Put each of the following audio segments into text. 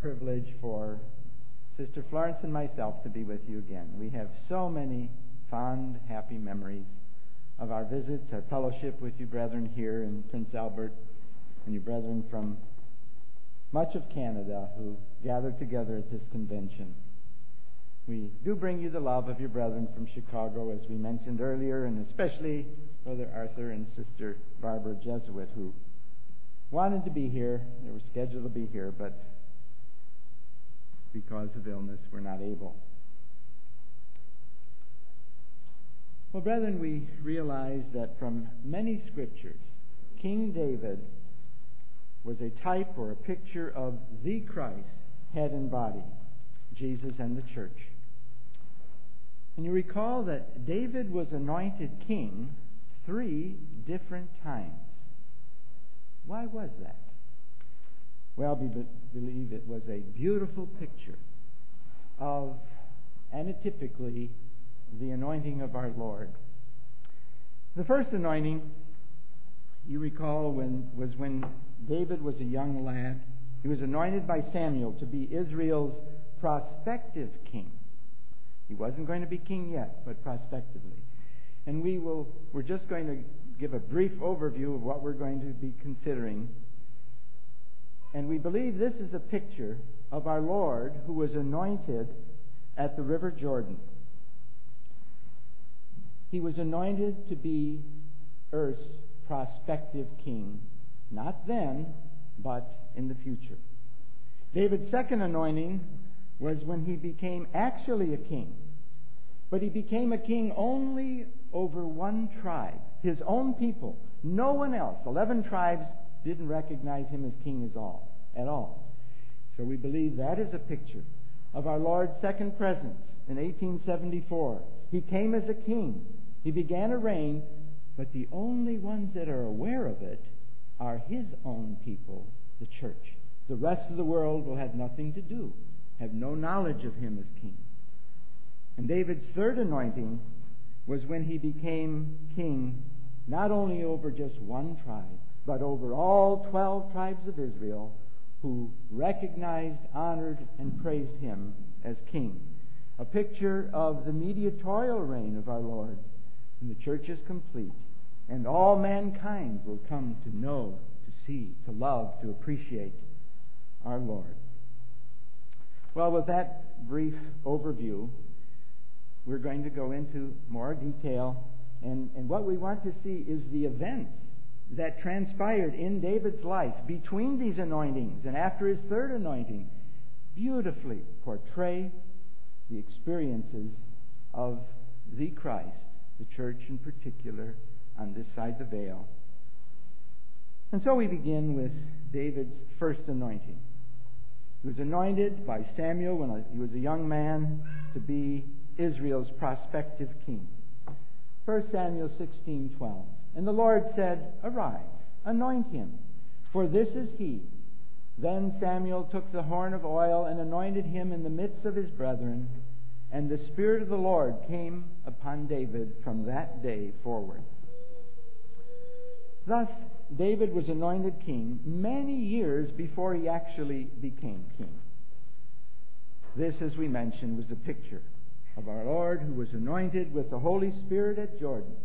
privilege for Sister Florence and myself to be with you again. We have so many fond, happy memories of our visits, our fellowship with you brethren here in Prince Albert, and you brethren from much of Canada who gathered together at this convention. We do bring you the love of your brethren from Chicago, as we mentioned earlier, and especially Brother Arthur and Sister Barbara Jesuit, who wanted to be here. They were scheduled to be here, but because of illness were not able. Well, brethren, we realize that from many scriptures, King David was a type or a picture of the Christ, head and body, Jesus and the church. And you recall that David was anointed king 3 different times. Why was that? Well, we believe it was a beautiful picture of, anatypically, the anointing of our Lord. The first anointing, you recall, was when David was a young lad. He was anointed by Samuel to be Israel's prospective king. He wasn't going to be king yet, but prospectively. And we're just going to give a brief overview of what we're going to be considering. And we believe this is a picture of our Lord who was anointed at the River Jordan. He was anointed to be earth's prospective king, not then, but in the future. David's second anointing was when he became actually a king. But he became a king only over one tribe, his own people. No one else. 11 tribes didn't recognize him as king at all. So we believe that is a picture of our Lord's second presence in 1874. He came as a king. He began a reign, but the only ones that are aware of it are his own people, the church. The rest of the world will have nothing to do, have no knowledge of him as king. And David's third anointing was when he became king not only over just one tribe, but over all 12 tribes of Israel, who recognized, honored, and praised him as king. A picture of the mediatorial reign of our Lord. And the church is complete. And all mankind will come to know, to see, to love, to appreciate our Lord. Well, with that brief overview, we're going to go into more detail. And what we want to see is the events that transpired in David's life between these anointings and after his third anointing beautifully portray the experiences of the Christ, the church in particular, on this side of the veil. And so we begin with David's first anointing. He was anointed by Samuel when he was a young man to be Israel's prospective king. 1 Samuel 16:12. And the Lord said, "Arise, anoint him, for this is he." Then Samuel took the horn of oil and anointed him in the midst of his brethren, and the Spirit of the Lord came upon David from that day forward. Thus, David was anointed king many years before he actually became king. This, as we mentioned, was a picture of our Lord who was anointed with the Holy Spirit at Jordan.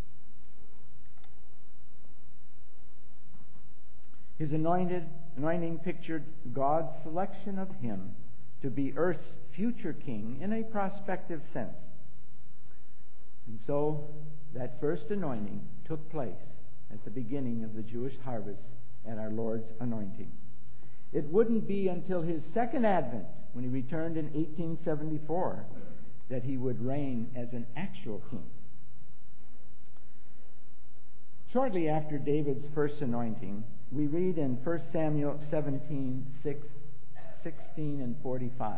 His anointing pictured God's selection of him to be earth's future king in a prospective sense. And so that first anointing took place at the beginning of the Jewish harvest at our Lord's anointing. It wouldn't be until his second advent, when he returned in 1874, that he would reign as an actual king. Shortly after David's first anointing, we read in 1 Samuel 17:16 and 45.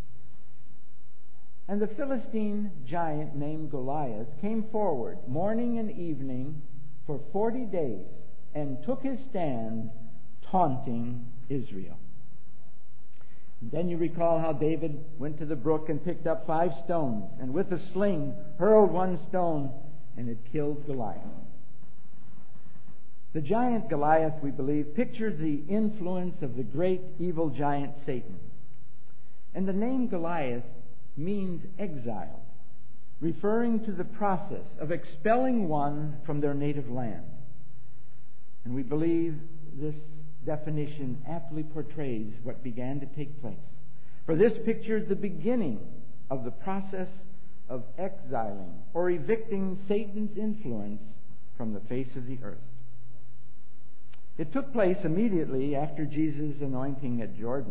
And the Philistine giant named Goliath came forward morning and evening for 40 days and took his stand taunting Israel. And then you recall how David went to the brook and picked up 5 stones and with a sling hurled one stone and it killed Goliath. The giant Goliath, we believe, pictured the influence of the great evil giant Satan. And the name Goliath means exile, referring to the process of expelling one from their native land. And we believe this definition aptly portrays what began to take place. For this pictured the beginning of the process of exiling or evicting Satan's influence from the face of the earth. It took place immediately after Jesus' anointing at Jordan.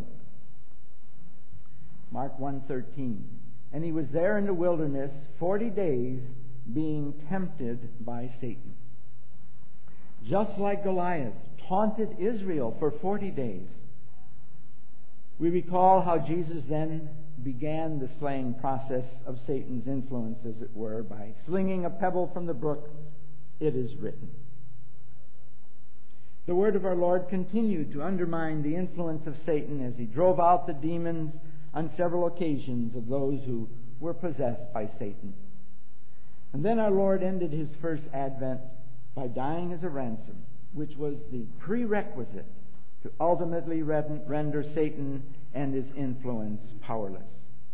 Mark 1:13. And he was there in the wilderness 40 days being tempted by Satan. Just like Goliath taunted Israel for 40 days. We recall how Jesus then began the slaying process of Satan's influence, as it were, by slinging a pebble from the brook, "It is written." The word of our Lord continued to undermine the influence of Satan as he drove out the demons on several occasions of those who were possessed by Satan. And then our Lord ended his first advent by dying as a ransom, which was the prerequisite to ultimately render Satan and his influence powerless.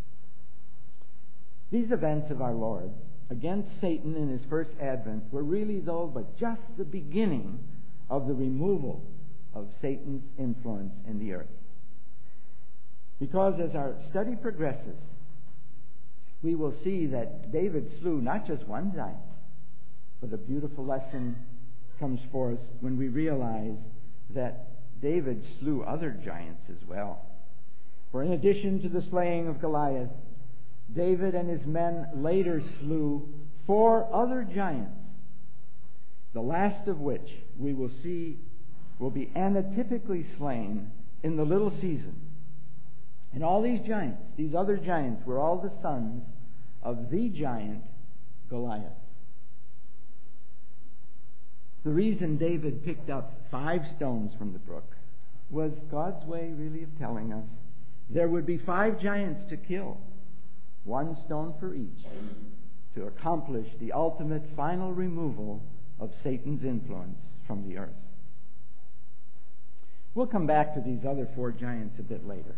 These events of our Lord against Satan in his first advent were really, though, but just the beginning of the removal of Satan's influence in the earth. Because as our study progresses, we will see that David slew not just one giant, but a beautiful lesson comes forth when we realize that David slew other giants as well. For in addition to the slaying of Goliath, David and his men later slew 4 other giants, the last of which we will see will be anatypically slain in the little season. And all these giants, these other giants, were all the sons of the giant Goliath. The reason David picked up 5 stones from the brook was God's way, really, of telling us there would be 5 giants to kill, 1 stone for each, to accomplish the ultimate final removal of Satan's influence from the earth. We'll come back to these other 4 giants a bit later.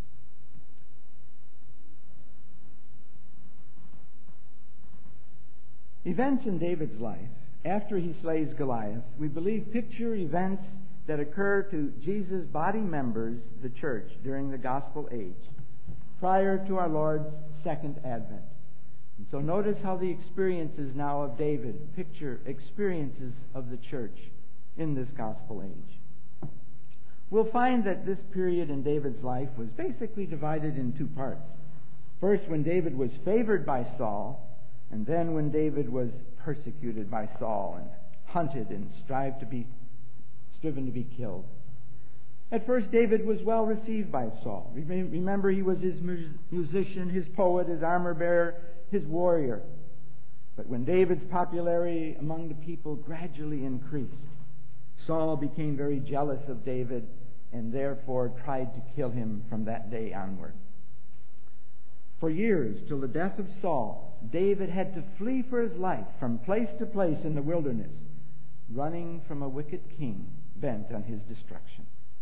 Events in David's life after he slays Goliath, we believe, picture events that occur to Jesus' body members, the church, during the gospel age, prior to our Lord's second advent. And so notice how the experiences now of David picture experiences of the church in this gospel age. We'll find that this period in David's life was basically divided in 2 parts. First, when David was favored by Saul, and then when David was persecuted by Saul and hunted and striven to be killed. At first, David was well received by Saul. Remember, he was his musician, his poet, his armor-bearer, his warrior. But when David's popularity among the people gradually increased, Saul became very jealous of David and therefore tried to kill him from that day onward. For years, till the death of Saul, David had to flee for his life from place to place in the wilderness, running from a wicked king bent on his destruction.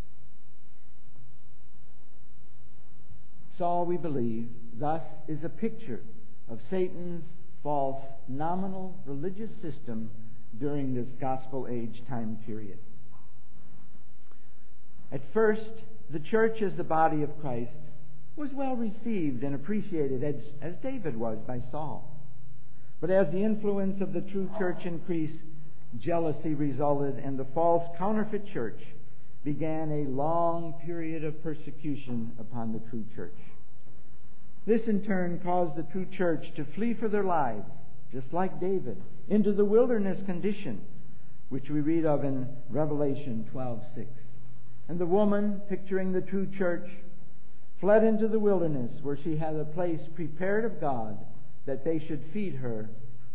Saul, we believe, thus is a picture of Satan's false nominal religious system during this gospel age time period. At first, the church as the body of Christ was well received and appreciated as David was by Saul. But as the influence of the true church increased, jealousy resulted, and the false counterfeit church began a long period of persecution upon the true church. This in turn caused the true church to flee for their lives, just like David, into the wilderness condition, which we read of in Revelation 12:6. And the woman, picturing the true church, fled into the wilderness, where she had a place prepared of God that they should feed her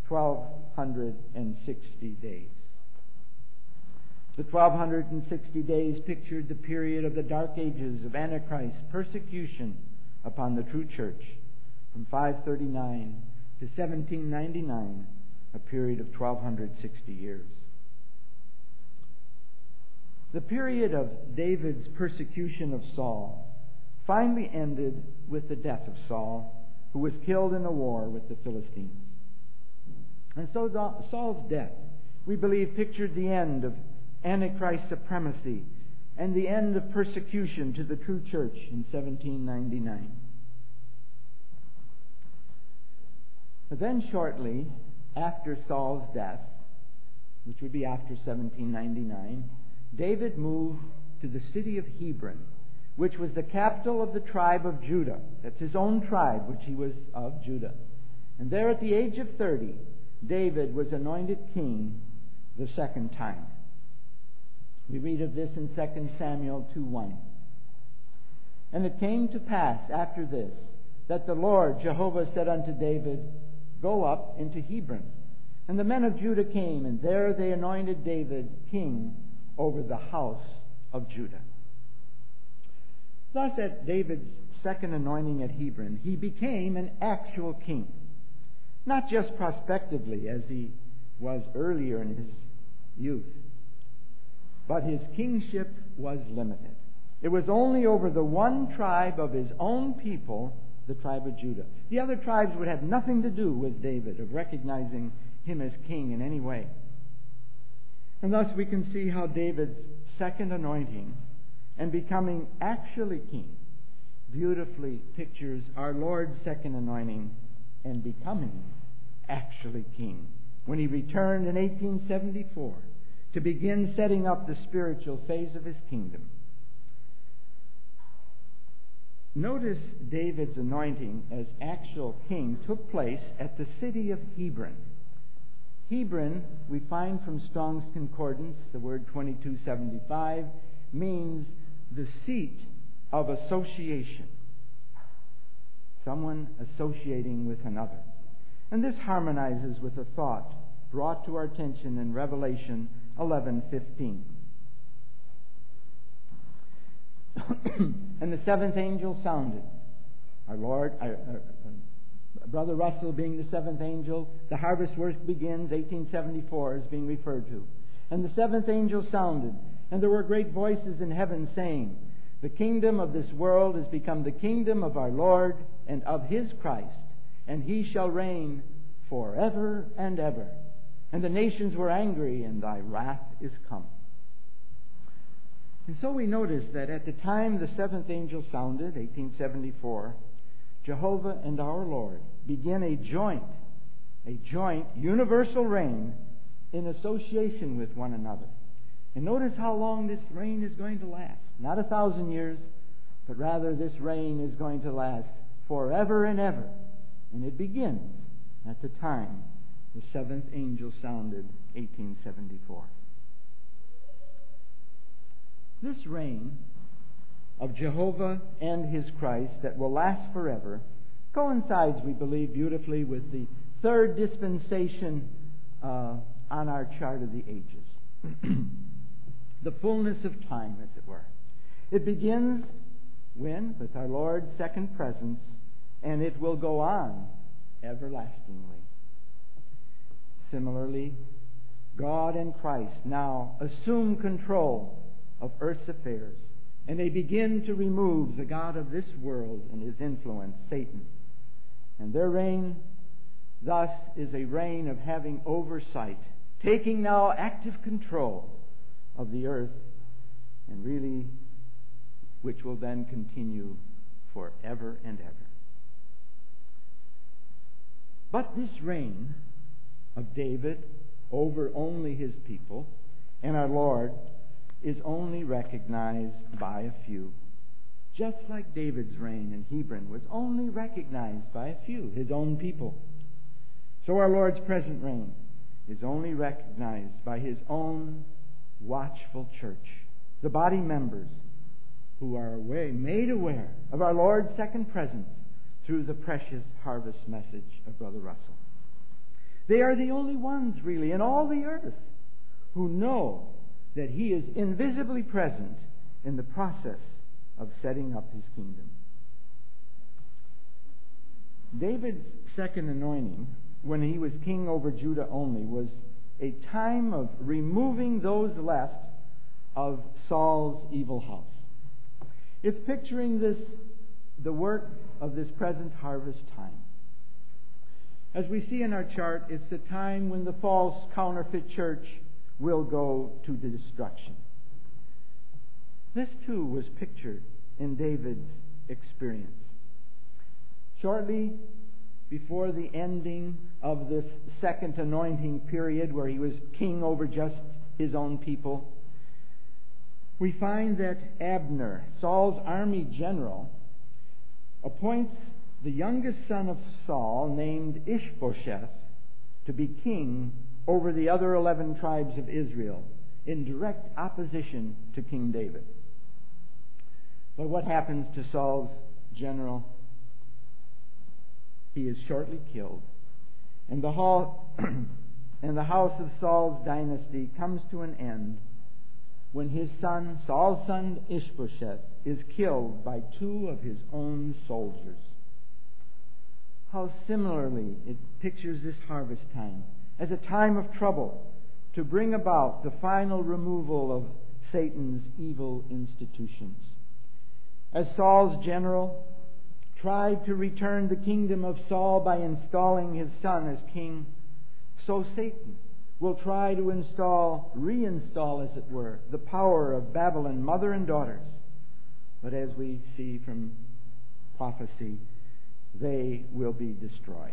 1,260 days. The 1,260 days pictured the period of the dark ages of Antichrist's persecution upon the true church, from 539 to 1799, a period of 1,260 years. The period of David's persecution of Saul finally ended with the death of Saul, who was killed in a war with the Philistines. And so Saul's death, we believe, pictured the end of Antichrist supremacy and the end of persecution to the true church in 1799. But then shortly after Saul's death, which would be after 1799, David moved to the city of Hebron, which was the capital of the tribe of Judah. That's his own tribe, which he was of, Judah. And there at the age of 30, David was anointed king the second time. We read of this in 2 Samuel 2:1. And it came to pass after this that the Lord Jehovah said unto David, Go up into Hebron. And the men of Judah came, and there they anointed David king over the house of Judah. Thus, at David's second anointing at Hebron, he became an actual king. Not just prospectively, as he was earlier in his youth. But his kingship was limited. It was only over the one tribe of his own people, the tribe of Judah. The other tribes would have nothing to do with David, of recognizing him as king in any way. And thus we can see how David's second anointing and becoming actually king beautifully pictures our Lord's second anointing and becoming actually king when he returned in 1874 to begin setting up the spiritual phase of his kingdom. Notice David's anointing as actual king took place at the city of Hebron. Hebron, we find from Strong's Concordance, the word 2275, means the seat of association. Someone associating with another. And this harmonizes with a thought brought to our attention in Revelation 11:15. And the seventh angel sounded. Our Lord, Brother Russell being the seventh angel, the harvest work begins, 1874 is being referred to. And the seventh angel sounded, and there were great voices in heaven saying, The kingdom of this world has become the kingdom of our Lord and of his Christ, and he shall reign forever and ever. And the nations were angry, and thy wrath is come. And so we notice that at the time the seventh angel sounded, 1874, Jehovah and our Lord begin a joint universal reign in association with one another. And notice how long this reign is going to last. Not 1,000 years, but rather this reign is going to last forever and ever. And it begins at the time the seventh angel sounded, 1874. This reign of Jehovah and his Christ that will last forever coincides, we believe, beautifully with the third dispensation on our chart of the ages. The fullness of time, as it were. It begins when? With our Lord's second presence, and it will go on everlastingly. Similarly, God and Christ now assume control of earth's affairs, and they begin to remove the god of this world and his influence, Satan. And their reign, thus, is a reign of having oversight, taking now active control of the earth, and really, which will then continue forever and ever. But this reign of David over only his people and our Lord is only recognized by a few. Just like David's reign in Hebron was only recognized by a few, his own people. So our Lord's present reign is only recognized by his own watchful church, the body members who are made aware of our Lord's second presence through the precious harvest message of Brother Russell. They are the only ones, really, in all the earth who know that he is invisibly present in the process of setting up his kingdom. David's second anointing, when he was king over Judah only, was a time of removing those left of Saul's evil house. It's picturing the work of this present harvest time. As we see in our chart, it's the time when the false counterfeit church will go to destruction. This too was pictured in David's experience. Shortly before the ending of this second anointing period where he was king over just his own people, we find that Abner, Saul's army general, appoints the youngest son of Saul, named Ishbosheth, to be king over the other 11 tribes of Israel, in direct opposition to King David. But what happens to Saul's general? He is shortly killed, and the house of Saul's dynasty comes to an end when his son, Saul's son Ishbosheth, is killed by 2 of his own soldiers. How similarly it pictures this harvest time as a time of trouble to bring about the final removal of Satan's evil institutions. As Saul's general tried to return the kingdom of Saul by installing his son as king, so Satan will try to reinstall, as it were, the power of Babylon, mother and daughters. But as we see from prophecy, they will be destroyed.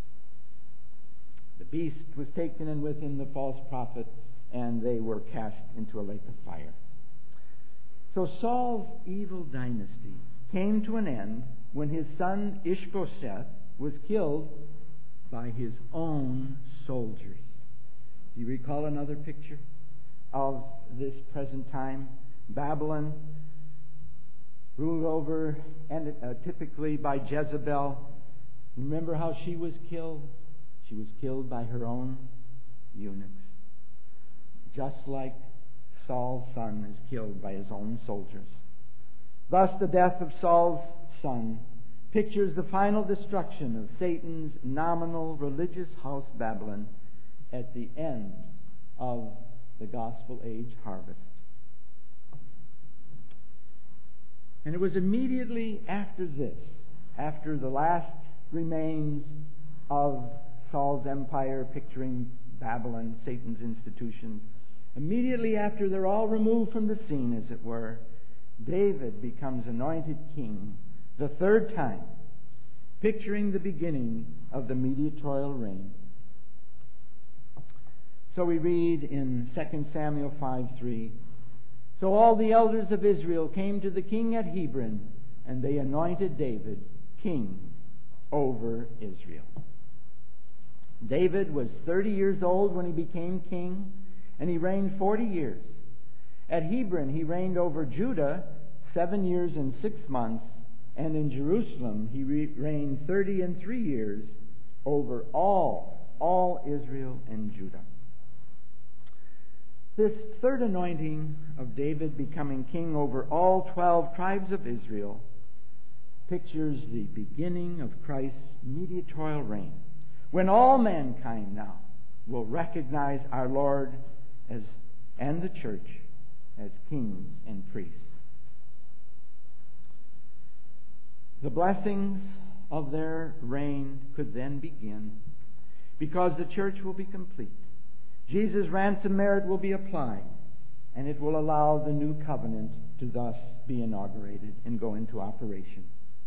The beast was taken, and with him the false prophet, and they were cast into a lake of fire. So Saul's evil dynasty came to an end when his son Ishbosheth was killed by his own soldiers. Do you recall another picture of this present time? Babylon, ruled over and typically by Jezebel. Remember how she was killed? She was killed by her own eunuchs. Just like Saul's son is killed by his own soldiers. Thus the death of Saul's son pictures the final destruction of Satan's nominal religious house Babylon at the end of the gospel age harvest. And it was immediately after this, after the last remains of Saul's empire, picturing Babylon, Satan's institutions, immediately after they're all removed from the scene, as it were, David becomes anointed king the 3rd time, picturing the beginning of the mediatorial reign. So we read in 2 Samuel 5:3, "So all the elders of Israel came to the king at Hebron, and they anointed David king over Israel." David was 30 years old when he became king, and he reigned 40 years. At Hebron he reigned over Judah 7 years and 6 months, and in Jerusalem he reigned 33 years over all Israel and Judah. This 3rd anointing of David becoming king over all 12 tribes of Israel pictures the beginning of Christ's mediatorial reign, when all mankind now will recognize our Lord and the church as kings and priests. The blessings of their reign could then begin because the church will be complete. Jesus' ransom merit will be applied, and it will allow the new covenant to thus be inaugurated and go into operation.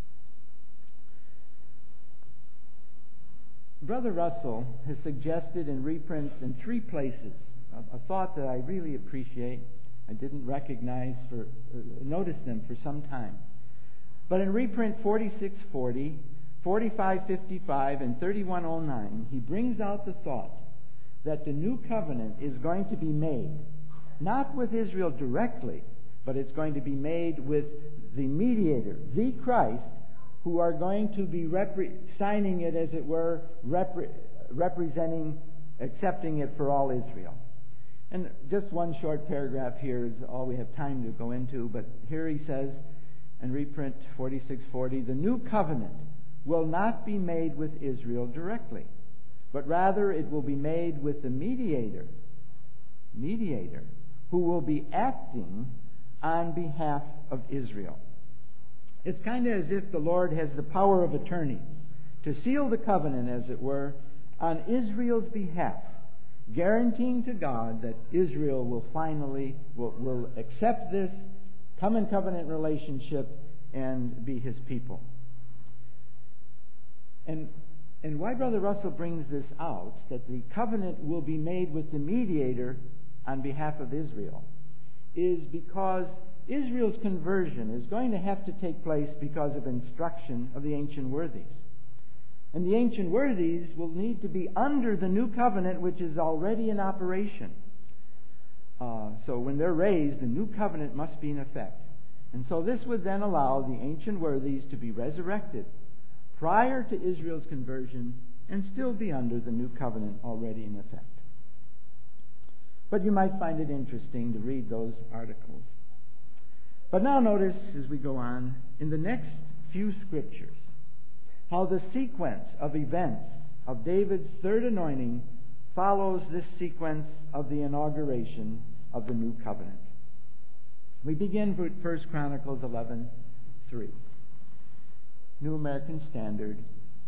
Brother Russell has suggested in reprints in 3 places a thought that I really appreciate. I didn't notice them for some time. But in reprint 4640, 4555, and 3109, he brings out the thought that the new covenant is going to be made, not with Israel directly, but it's going to be made with the mediator, the Christ, who are going to be signing it, as it were, representing, accepting it for all Israel. And just one short paragraph here is all we have time to go into, but here he says, in reprint 4640, "The new covenant will not be made with Israel directly, but rather it will be made with the mediator, who will be acting on behalf of Israel. It's kind of as if the Lord has the power of attorney to seal the covenant, as it were, on Israel's behalf, guaranteeing to God that Israel will finally will accept this, come in covenant relationship, and be His people. And why Brother Russell brings this out, that the covenant will be made with the mediator on behalf of Israel, is because Israel's conversion is going to have to take place because of instruction of the ancient worthies. And the ancient worthies will need to be under the new covenant, which is already in operation. So when they're raised, the new covenant must be in effect. And so this would then allow the ancient worthies to be resurrected prior to Israel's conversion and still be under the new covenant already in effect. But you might find it interesting to read those articles. But now notice, as we go on, in the next few scriptures, how the sequence of events of David's third anointing follows this sequence of the inauguration of the new covenant. We begin with 1 Chronicles 11:3. New American Standard.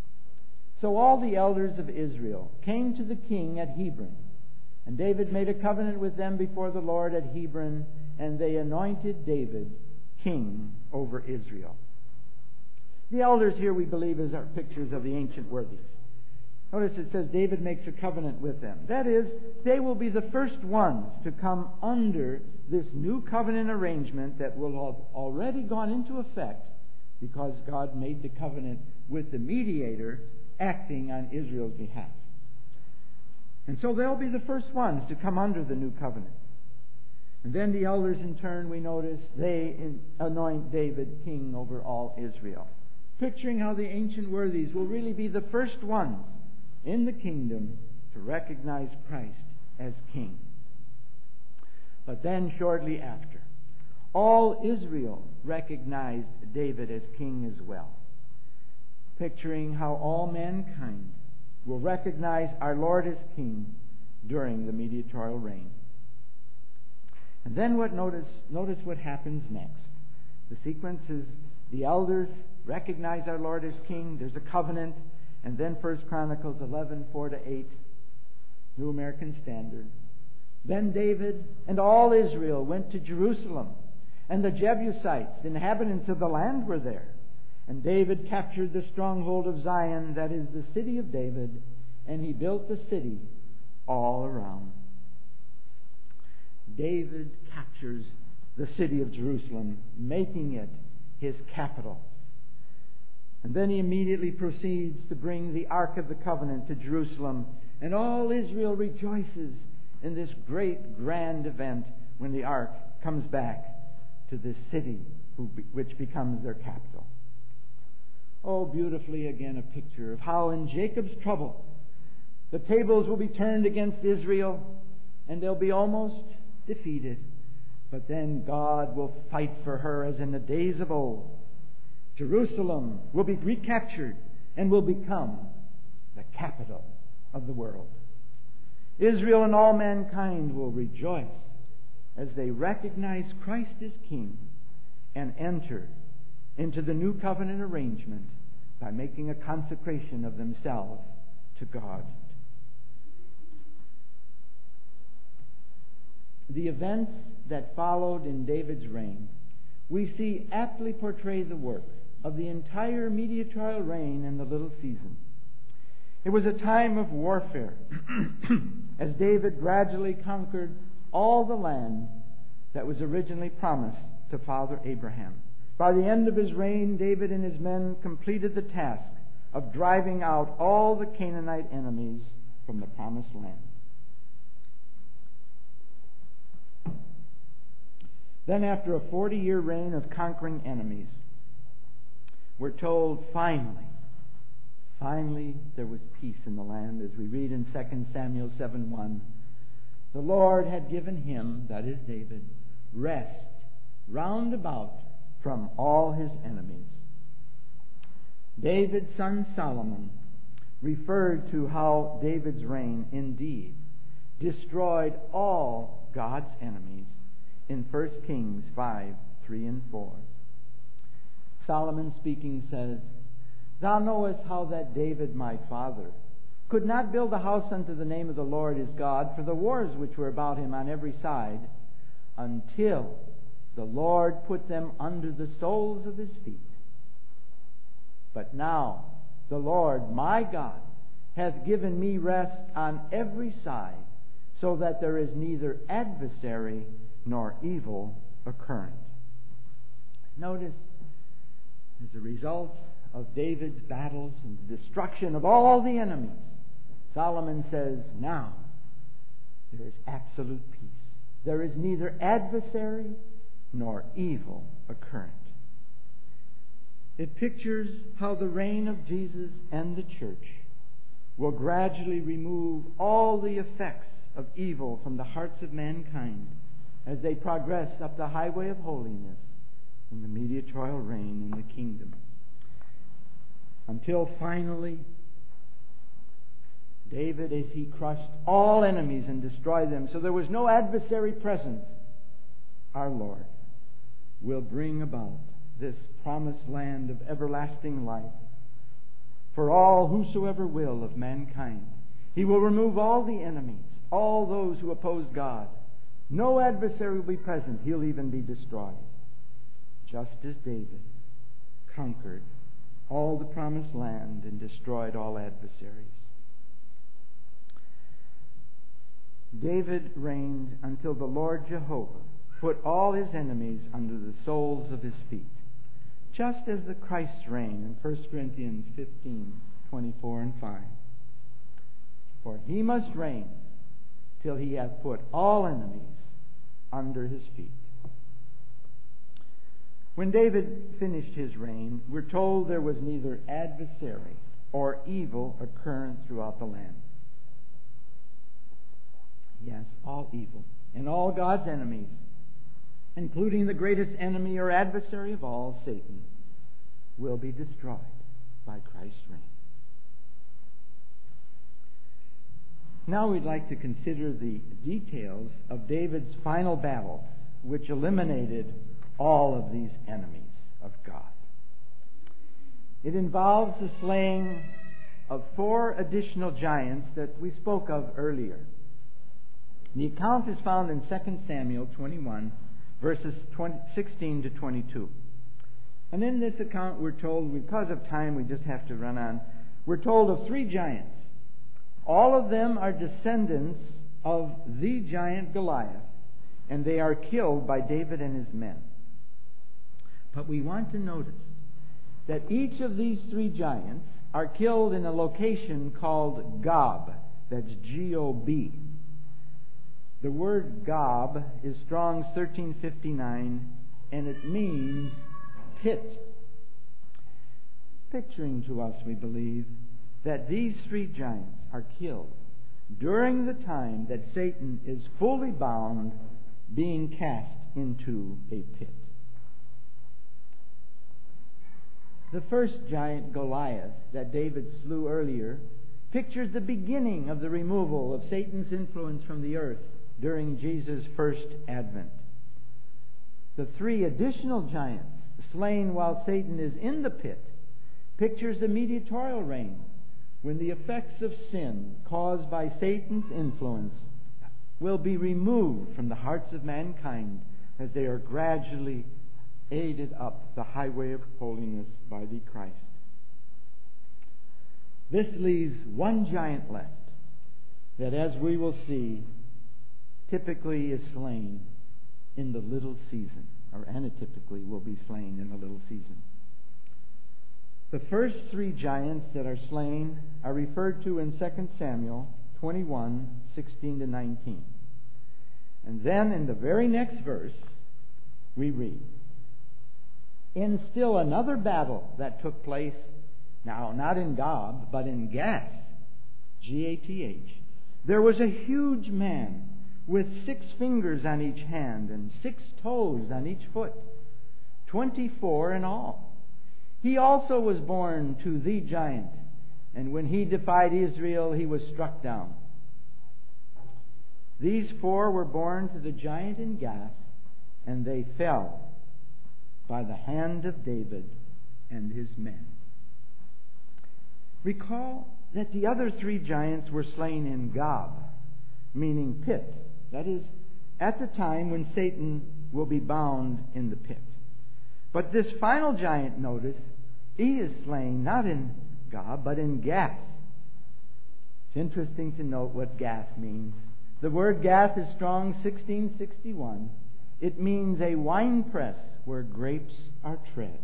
So all the elders of Israel came to the king at Hebron, and David made a covenant with them before the Lord at Hebron, and they anointed David king over Israel. The elders here, we believe, are pictures of the ancient worthies. Notice it says David makes a covenant with them. That is, they will be the first ones to come under this new covenant arrangement that will have already gone into effect because God made the covenant with the mediator acting on Israel's behalf. And so they'll be the first ones to come under the new covenant. And then the elders, in turn, we notice, they anoint David king over all Israel, picturing how the ancient worthies will really be the first ones in the kingdom to recognize Christ as king. But then, shortly after, all Israel recognized David as king as well, picturing how all mankind will recognize our Lord as king during the mediatorial reign. And then notice what happens next. The sequence is the elders recognize our Lord as king. There's a covenant. And then 1 Chronicles 11:4-8, New American Standard. Then David and all Israel went to Jerusalem, and the Jebusites, the inhabitants of the land, were there. And David captured the stronghold of Zion, that is the city of David, and he built the city all around. David captures the city of Jerusalem, making it his capital. And then he immediately proceeds to bring the Ark of the Covenant to Jerusalem, and all Israel rejoices in this great, grand event when the Ark comes back to this city, which becomes their capital. Oh, beautifully again a picture of how in Jacob's trouble the tables will be turned against Israel, and they'll be almost defeated. But then God will fight for her as in the days of old. Jerusalem will be recaptured and will become the capital of the world. Israel and all mankind will rejoice as they recognize Christ as King and enter into the new covenant arrangement by making a consecration of themselves to God. The events that followed in David's reign, we see aptly portray the work of the entire mediatorial reign in the little season. It was a time of warfare as David gradually conquered all the land that was originally promised to Father Abraham. By the end of his reign, David and his men completed the task of driving out all the Canaanite enemies from the promised land. Then, after a 40-year reign of conquering enemies, we're told finally there was peace in the land, as we read in 2 Samuel 7:1. The Lord had given him, that is David, rest round about from all his enemies. David's son Solomon referred to how David's reign indeed destroyed all God's enemies in 1 Kings 5, 3 and 4. Solomon speaking says, "Thou knowest how that David my father could not build a house unto the name of the Lord his God for the wars which were about him on every side, until the Lord put them under the soles of his feet. But now the Lord my God hath given me rest on every side, so that there is neither adversary nor evil occurrent." Notice, as a result of David's battles and the destruction of all the enemies, Solomon says, now there is absolute peace. There is neither adversary nor evil occurrent. It pictures how the reign of Jesus and the church will gradually remove all the effects of evil from the hearts of mankind as they progress up the highway of holiness in the mediatorial reign in the kingdom. Until finally, David, as he crushed all enemies and destroyed them, so there was no adversary present, our Lord will bring about this promised land of everlasting life for all whosoever will of mankind. He will remove all the enemies, all those who oppose God. No adversary will be present. He'll even be destroyed, just as David conquered all the promised land and destroyed all adversaries. David reigned until the Lord Jehovah put all his enemies under the soles of his feet, just as the Christ's reign in 1 Corinthians 15, 24 and 5. For he must reign till he hath put all enemies under his feet. When David finished his reign, we're told there was neither adversary or evil occurrent throughout the land. Yes, all evil and all God's enemies, including the greatest enemy or adversary of all, Satan, will be destroyed by Christ's reign. Now we'd like to consider the details of David's final battles, which eliminated all of these enemies of God. It involves the slaying of 4 additional giants that we spoke of earlier. The account is found in 2 Samuel 21, verses 16 to 22. And in this account we're told, because of time we just have to run on, we're told of 3 giants. All of them are descendants of the giant Goliath, and they are killed by David and his men. But we want to notice that each of these 3 giants are killed in a location called Gob. That's G-O-B. The word Gob is Strong's 1359, and it means pit. Picturing to us, we believe, that these 3 giants are killed during the time that Satan is fully bound, being cast into a pit. The first giant, Goliath, that David slew earlier, pictures the beginning of the removal of Satan's influence from the earth during Jesus' first advent. The 3 additional giants, slain while Satan is in the pit, pictures the mediatorial reign, when the effects of sin caused by Satan's influence will be removed from the hearts of mankind as they are gradually aided up the highway of holiness by the Christ. This leaves 1 giant left that, as we will see, typically is slain in the little season, or anatypically will be slain in the little season. The first 3 giants that are slain are referred to in 2 Samuel 21, 16 to 19. And then in the very next verse, we read, in still another battle that took place, now not in Gob, but in Gath, G-A-T-H, there was a huge man with 6 fingers on each hand and 6 toes on each foot, 24 in all. He also was born to the giant, and when he defied Israel, he was struck down. These 4 were born to the giant in Gath, and they fell by the hand of David and his men. Recall that the other 3 giants were slain in Gob, meaning pit. That is, at the time when Satan will be bound in the pit. But this final giant, notice, he is slain not in Gob, but in Gath. It's interesting to note what Gath means. The word Gath is Strong's 1661. It means a winepress where grapes are tread.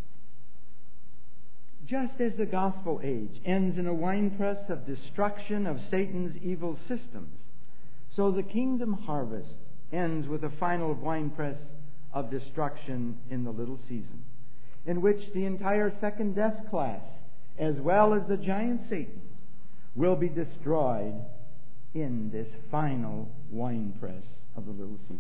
Just as the gospel age ends in a winepress of destruction of Satan's evil systems, so the kingdom harvest ends with a final winepress of destruction in the little season, in which the entire second death class, as well as the giant Satan, will be destroyed in this final winepress of the little season.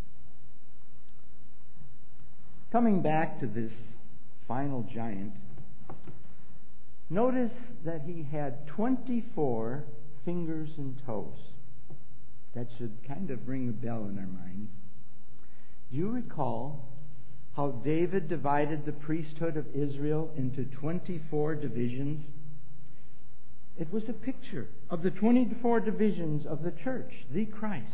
Coming back to this final giant, notice that he had 24 fingers and toes. That should kind of ring a bell in our minds. Do you recall how David divided the priesthood of Israel into 24 divisions? It was a picture of the 24 divisions of the church, the Christ.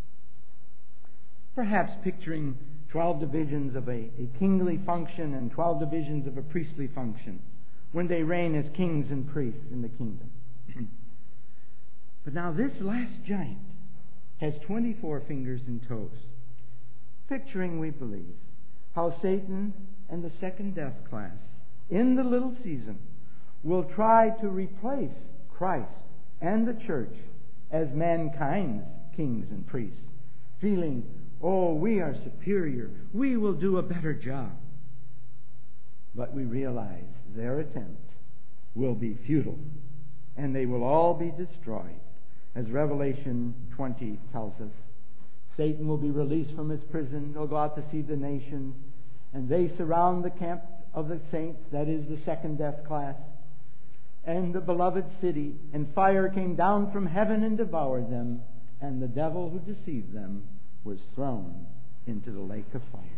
Perhaps picturing 12 divisions of a kingly function and 12 divisions of a priestly function when they reign as kings and priests in the kingdom. But now this last giant has 24 fingers and toes, picturing, we believe, how Satan and the second death class in the little season will try to replace Christ and the church as mankind's kings and priests, feeling, oh, we are superior, we will do a better job. But we realize their attempt will be futile, and they will all be destroyed. As Revelation 20 tells us, Satan will be released from his prison. He'll go out to see the nations, and they surround the camp of the saints, that is the second death class, and the beloved city, and fire came down from heaven and devoured them, and the devil who deceived them was thrown into the lake of fire.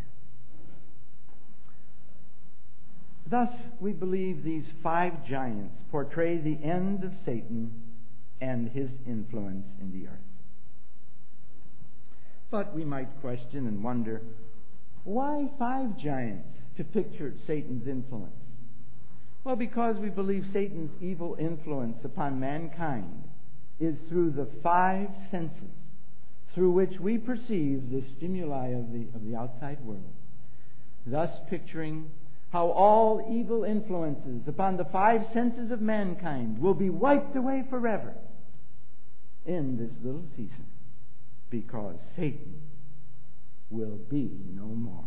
Thus, we believe these 5 giants portray the end of Satan and his influence in the earth. But we might question and wonder, why 5 giants to picture Satan's influence? Well, because we believe Satan's evil influence upon mankind is through the 5 senses through which we perceive the stimuli of the outside world. Thus picturing how all evil influences upon the 5 senses of mankind will be wiped away forever in this little season, because Satan will be no more.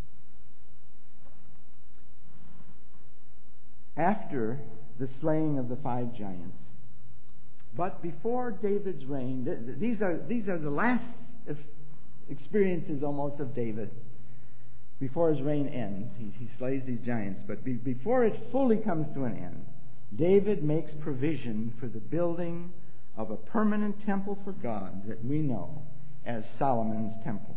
After the slaying of the 5 giants, but before David's reign, these are the last experiences almost of David. Before his reign ends, he slays these giants, but before it fully comes to an end, David makes provision for the building of a permanent temple for God that we know as Solomon's temple.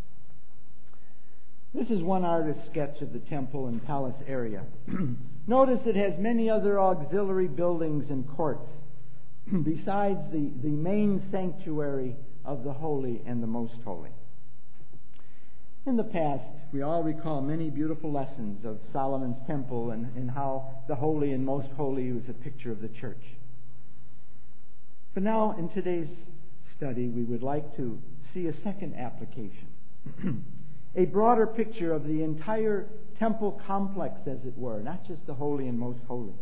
This is one artist's sketch of the temple and palace area. Notice it has many other auxiliary buildings and courts besides the main sanctuary of the holy and the most holy. In the past, we all recall many beautiful lessons of Solomon's temple and how the holy and most holy was a picture of the church. But now, in today's study, we would like to see a second application. A broader picture of the entire temple complex, as it were, not just the holy and most holy.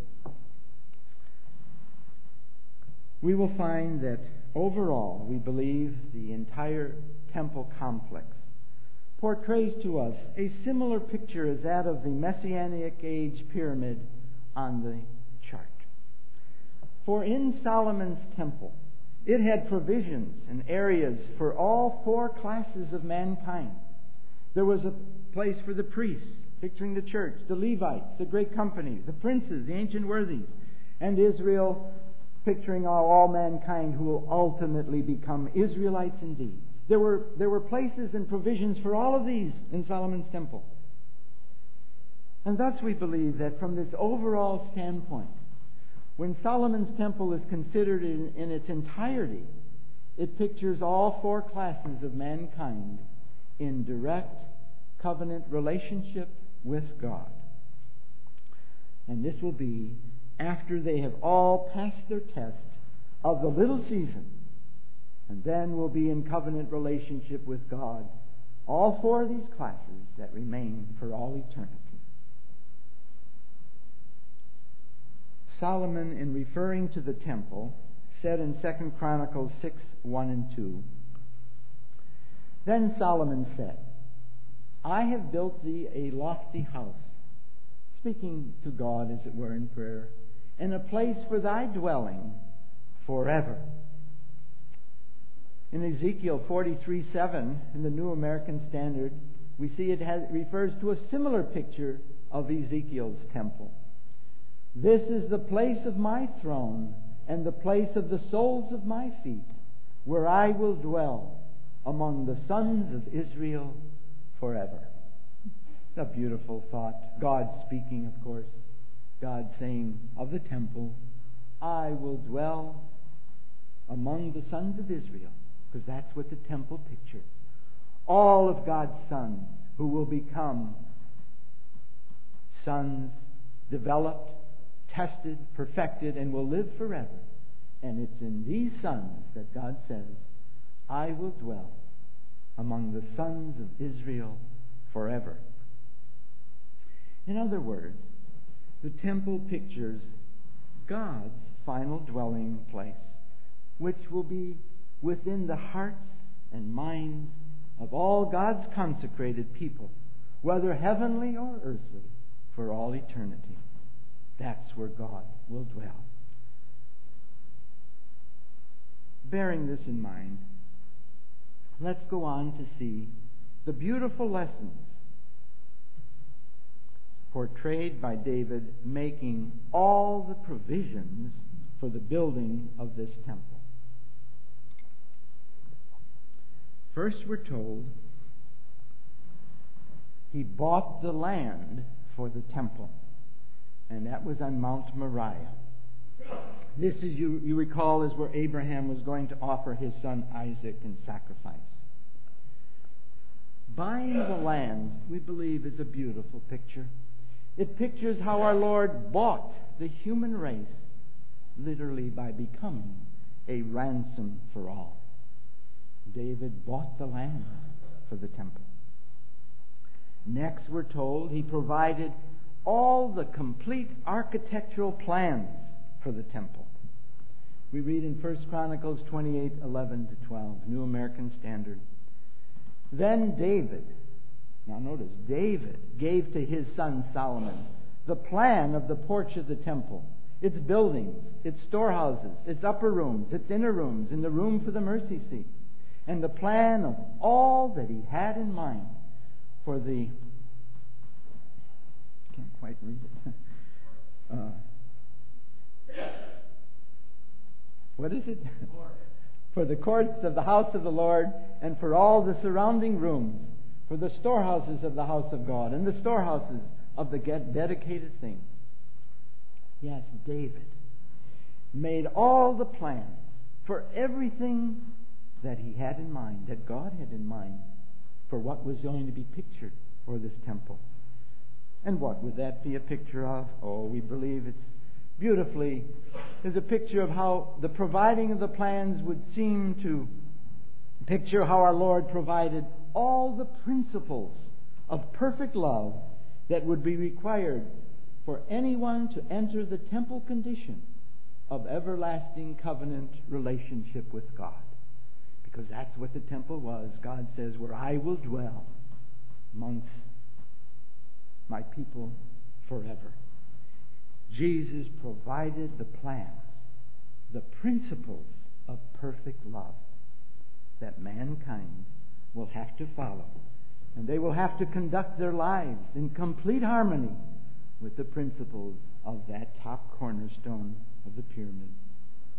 We will find that overall, we believe the entire temple complex portrays to us a similar picture as that of the Messianic age pyramid on the chart. For in Solomon's temple, it had provisions and areas for all 4 classes of mankind. There was a place for the priests, picturing the church, the Levites, the great company, the princes, the ancient worthies, and Israel picturing all mankind who will ultimately become Israelites indeed. There were places and provisions for all of these in Solomon's temple. And thus we believe that from this overall standpoint, when Solomon's temple is considered in its entirety, it pictures all four classes of mankind in direct covenant relationship with God. And this will be after they have all passed their test of the little season, and then will be in covenant relationship with God. All four of these classes that remain for all eternity. Solomon, in referring to the temple, said in 2 Chronicles 6:1 and 2, "Then Solomon said, I have built thee a lofty house," speaking to God, as it were, in prayer, "and a place for thy dwelling forever." In Ezekiel 43:7, in the New American Standard, we see it refers to a similar picture of Ezekiel's temple. "This is the place of my throne and the place of the soles of my feet, where I will dwell among the sons of Israel forever." A beautiful thought. God speaking, of course. God saying of the temple, "I will dwell among the sons of Israel," because that's what the temple pictured. All of God's sons who will become sons developed, tested, perfected, and will live forever. And it's in these sons that God says, "I will dwell among the sons of Israel forever." In other words, the temple pictures God's final dwelling place, which will be within the hearts and minds of all God's consecrated people, whether heavenly or earthly, for all eternity. That's where God will dwell. Bearing this in mind, let's go on to see the beautiful lessons portrayed by David making all the provisions for the building of this temple. First, we're told he bought the land for the temple, and that was on Mount Moriah. This, as you recall, is where Abraham was going to offer his son Isaac in sacrifice. Buying the land, we believe, is a beautiful picture. It pictures how our Lord bought the human race, literally by becoming a ransom for all. David bought the land for the temple. Next, we're told he provided all the complete architectural plans for the temple. We read in 1 Chronicles 28:11-12, New American Standard. "Then David," now notice, David gave to his son Solomon the plan of the porch of the temple, its buildings, its storehouses, its upper rooms, its inner rooms, and the room for the mercy seat, and the plan of all that he had in mind for the... can't quite read it. What is it? For the courts of the house of the Lord, and for all the surrounding rooms, for the storehouses of the house of God, and the storehouses of the dedicated things. Yes, David made all the plans for everything that he had in mind, that God had in mind, for what was going to be pictured for this temple. And what would that be a picture of? Oh, we believe it's beautifully is a picture of how the providing of the plans would seem to picture how our Lord provided all the principles of perfect love that would be required for anyone to enter the temple condition of everlasting covenant relationship with God. Because that's what the temple was. God says, "Where I will dwell amongst my people forever." Jesus provided the plans, the principles of perfect love that mankind will have to follow. And they will have to conduct their lives in complete harmony with the principles of that top cornerstone of the pyramid.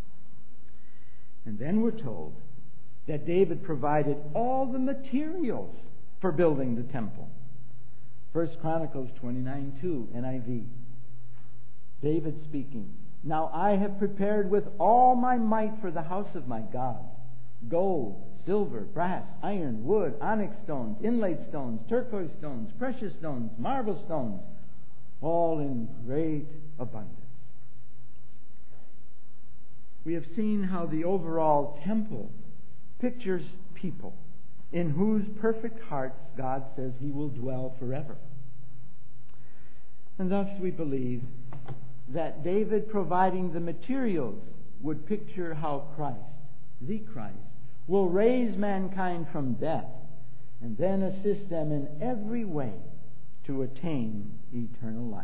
And then we're told that David provided all the materials for building the temple. 1 Chronicles 29:2, NIV. David speaking, "Now I have prepared with all my might for the house of my God, gold, silver, brass, iron, wood, onyx stones, inlaid stones, turquoise stones, precious stones, marble stones, all in great abundance." We have seen how the overall temple pictures people in whose perfect hearts God says He will dwell forever. And thus we believe that David providing the materials would picture how Christ, the Christ, will raise mankind from death and then assist them in every way to attain eternal life.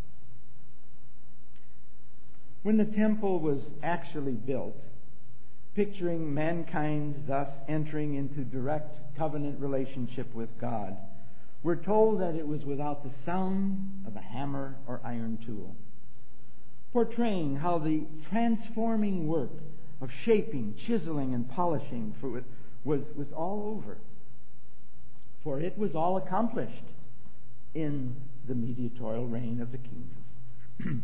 When the temple was actually built, picturing mankind thus entering into direct covenant relationship with God, we're told that it was without the sound of a hammer or iron tool, portraying how the transforming work of shaping, chiseling, and polishing was all over. For it was all accomplished in the mediatorial reign of the kingdom.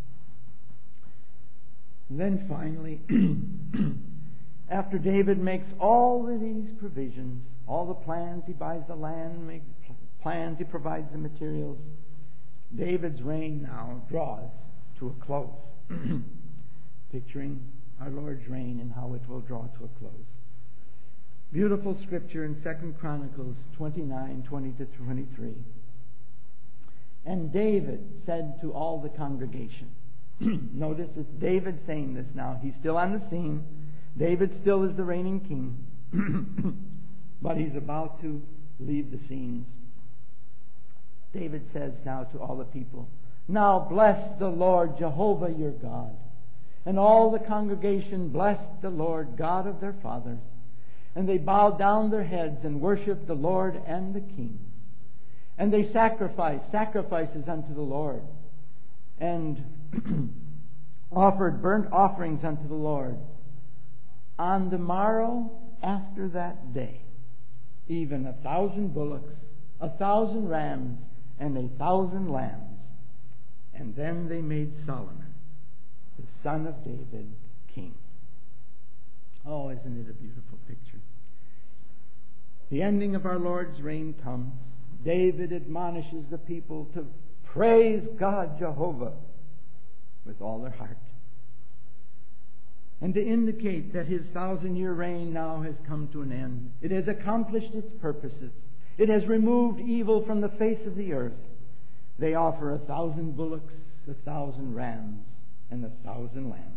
Then finally, after David makes all of these provisions, all the plans, he buys the land, makes plans, he provides the materials, David's reign now draws to a close. Picturing our Lord's reign and how it will draw to a close. Beautiful scripture in 2 Chronicles 29:20-23. "And David said to all the congregation," notice it's David saying this now. He's still on the scene. David still is the reigning king. But he's about to leave the scenes. David says now to all the people, "Now bless the Lord Jehovah your God." And all the congregation blessed the Lord God of their fathers. And they bowed down their heads and worshipped the Lord and the king. And they sacrificed sacrifices unto the Lord, and offered burnt offerings unto the Lord. On the morrow after that day, even 1,000 bullocks, 1,000 rams, and 1,000 lambs. And then they made Solomon, the son of David, king. Oh, isn't it a beautiful picture? The ending of our Lord's reign comes. David admonishes the people to praise God Jehovah with all their heart, and to indicate that his 1,000-year reign now has come to an end. It has accomplished its purposes. It has removed evil from the face of the earth. They offer 1,000 bullocks, 1,000 rams, and 1,000 lambs.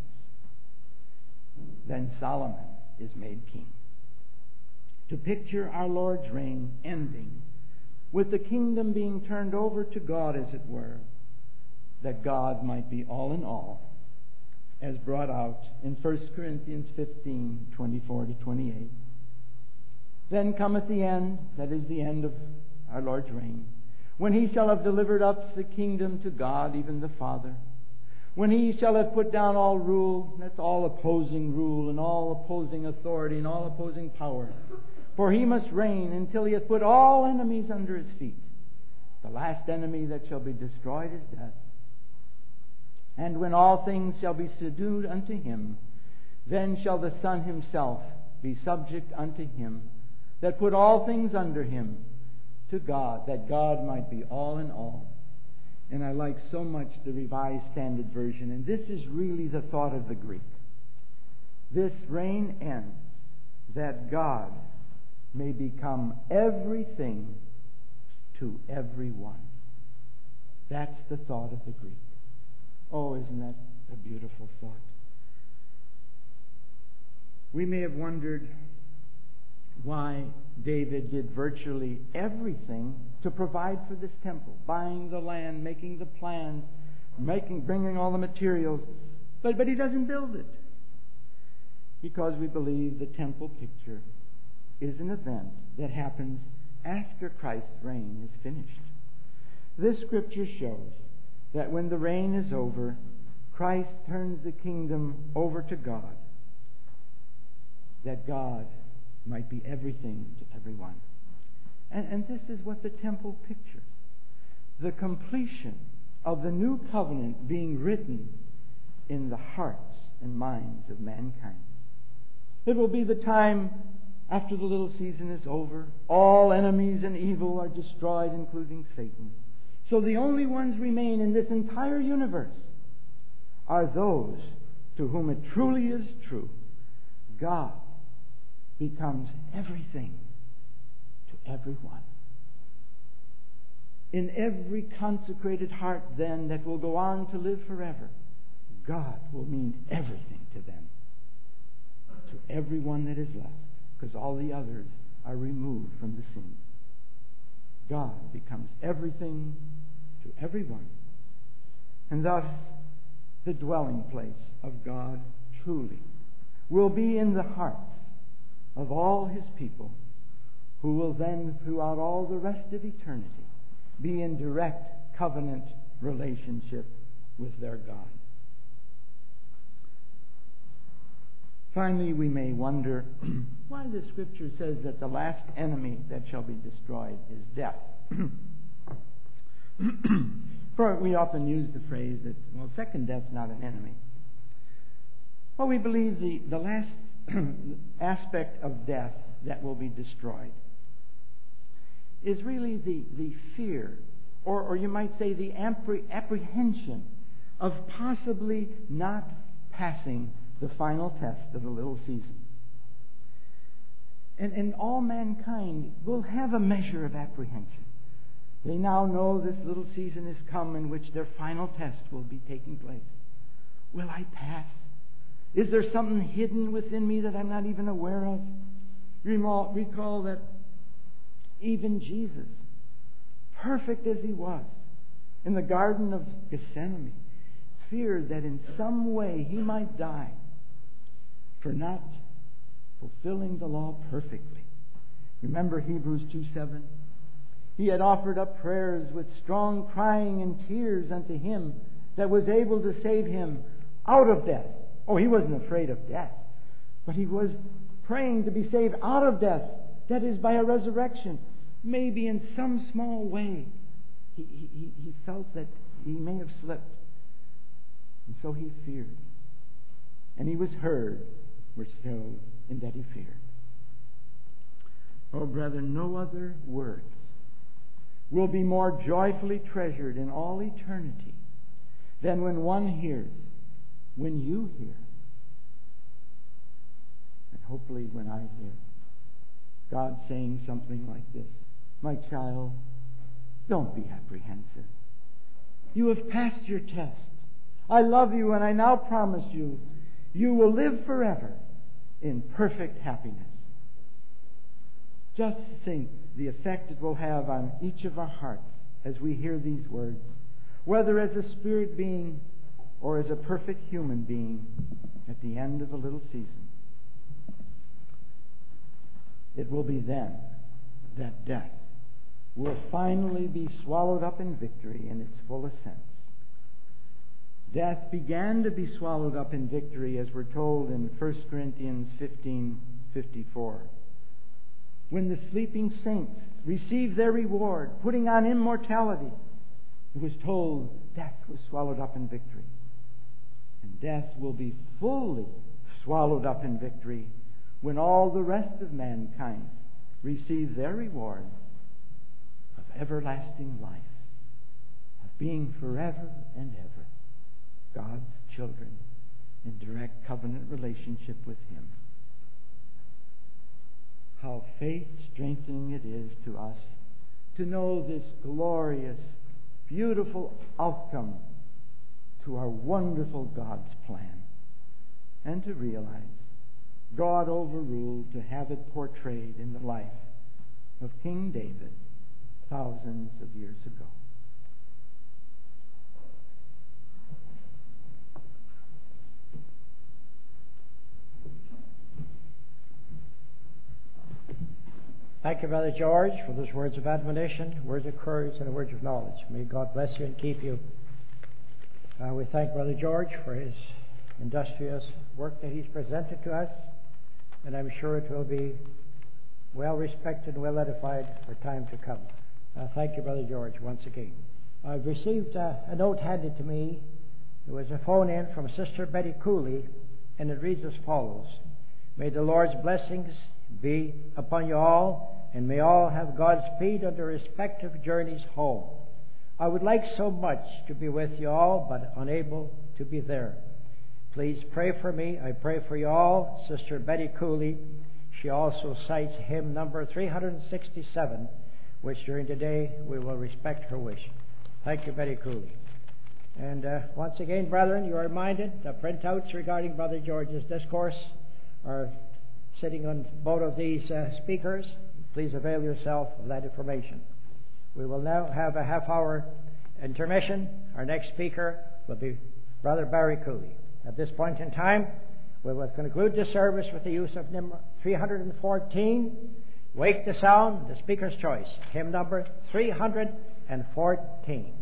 Then Solomon is made king, to picture our Lord's reign ending with the kingdom being turned over to God, as it were, that God might be all in all, as brought out in 1 Corinthians 15:24-28. Then cometh the end, that is the end of our Lord's reign, when he shall have delivered up the kingdom to God, even the Father. When he shall have put down all rule, that's all opposing rule and all opposing authority and all opposing power. For he must reign until he hath put all enemies under his feet. The last enemy that shall be destroyed is death. And when all things shall be subdued unto him, then shall the Son himself be subject unto him, that put all things under him, to God, that God might be all in all. And I like so much the Revised Standard Version, and this is really the thought of the Greek. This reign ends that God may become everything to everyone. That's the thought of the Greek. Oh, isn't that a beautiful thought? We may have wondered why David did virtually everything to provide for this temple, buying the land, making the plans, bringing all the materials, but he doesn't build it. Because we believe the temple picture is an event that happens after Christ's reign is finished. This scripture shows that when the reign is over, Christ turns the kingdom over to God. that God might be everything to everyone. And this is what the temple pictures. The completion of the new covenant being written in the hearts and minds of mankind. It will be the time after the little season is over. All enemies and evil are destroyed, including Satan. So the only ones remain in this entire universe are those to whom it truly is true. God becomes everything to everyone. In every consecrated heart, then, that will go on to live forever, God will mean everything to them, to everyone that is left, because all the others are removed from the scene. God becomes everything to everyone. And thus, the dwelling place of God truly will be in the hearts of all His people, who will then, throughout all the rest of eternity, be in direct covenant relationship with their God. Finally, we may wonder why the Scripture says that the last enemy that shall be destroyed is death. For we often use the phrase that, well, second death's not an enemy. Well, we believe the last aspect of death that will be destroyed is really the fear, or you might say the apprehension of possibly not passing the final test of the little season. And all mankind will have a measure of apprehension. They now know this little season has come in which their final test will be taking place. Will I pass? Is there something hidden within me that I'm not even aware of? Recall that even Jesus, perfect as He was, in the Garden of Gethsemane, feared that in some way He might die for not fulfilling the law perfectly. Remember Hebrews 2:7? He had offered up prayers with strong crying and tears unto Him that was able to save Him out of death. Oh, He wasn't afraid of death, but He was praying to be saved out of death. That is, by a resurrection. Maybe in some small way he felt that he may have slipped. And so he feared. And he was heard, we're still in that he feared. Oh, brethren, no other words will be more joyfully treasured in all eternity than when one hears, when you hear, and hopefully when I hear, God saying something like this: my child, don't be apprehensive. You have passed your test. I love you, and I now promise you, you will live forever in perfect happiness. Just think the effect it will have on each of our hearts as we hear these words, whether as a spirit being or as a perfect human being at the end of a little season. It will be then that death will finally be swallowed up in victory in its fullest sense. Death began to be swallowed up in victory, as we're told in 1 Corinthians 15:54. When the sleeping saints received their reward, putting on immortality, it was told death was swallowed up in victory. And death will be fully swallowed up in victory when all the rest of mankind receive their reward of everlasting life, of being forever and ever God's children in direct covenant relationship with Him. How faith-strengthening it is to us to know this glorious, beautiful outcome to our wonderful God's plan, and to realize God overruled to have it portrayed in the life of King David thousands of years ago. Thank you, Brother George, for those words of admonition, words of courage, and words of knowledge. May God bless you and keep you. We thank Brother George for his industrious work that he's presented to us. and I'm sure it will be well respected and well edified for time to come. Thank you, Brother George, once again. I've received a note handed to me. It was a phone in from Sister Betty Cooley, and it reads as follows: May the Lord's blessings be upon you all, and may all have God's speed on their respective journeys home. I would like so much to be with you all, but unable to be there. Please pray for me. I pray for you all. Sister Betty Cooley. She also cites hymn number 367, which during the day we will respect her wish. Thank you, Betty Cooley. And once again, brethren, you are reminded the printouts regarding Brother George's discourse are sitting on both of these speakers. Please avail yourself of that information. We will now have a half-hour intermission. Our next speaker will be Brother Barry Cooley. At this point in time, we will conclude the service with the use of hymn 314, Wake the Sound, the Speaker's Choice, hymn number 314.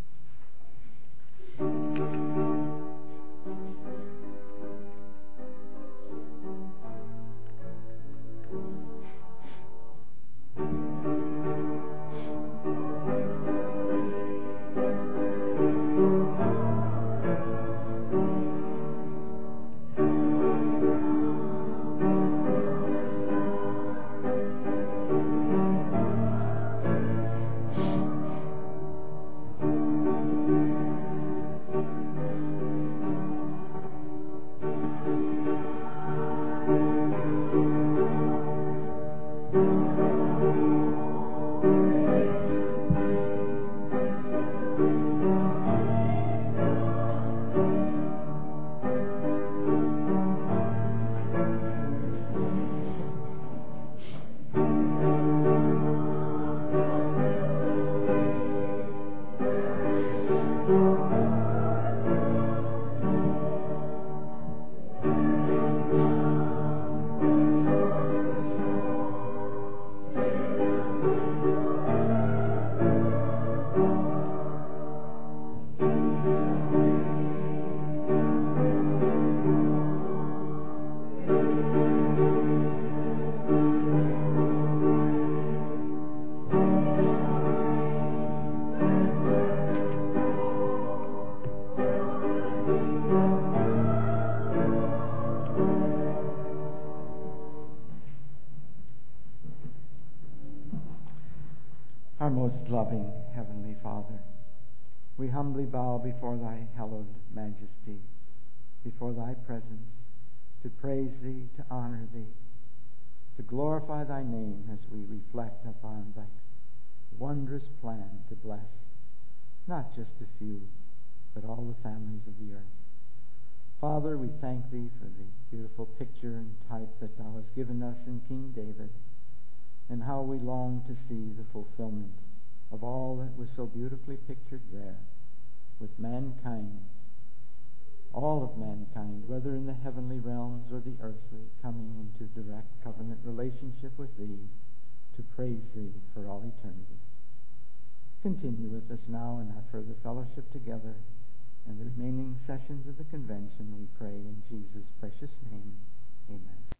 Our most loving Heavenly Father, we humbly bow before Thy hallowed majesty, before Thy presence, to praise Thee, to honor Thee, to glorify Thy name as we reflect upon Thy wondrous plan to bless not just a few, but all the families of the earth. Father, we thank Thee for the beautiful picture and type that Thou hast given us in King David, and how we long to see the fulfillment of all that was so beautifully pictured there, with mankind, all of mankind, whether in the heavenly realms or the earthly, coming into direct covenant relationship with Thee to praise Thee for all eternity. Continue with us now in our further fellowship together and the remaining sessions of the convention, we pray in Jesus' precious name. Amen.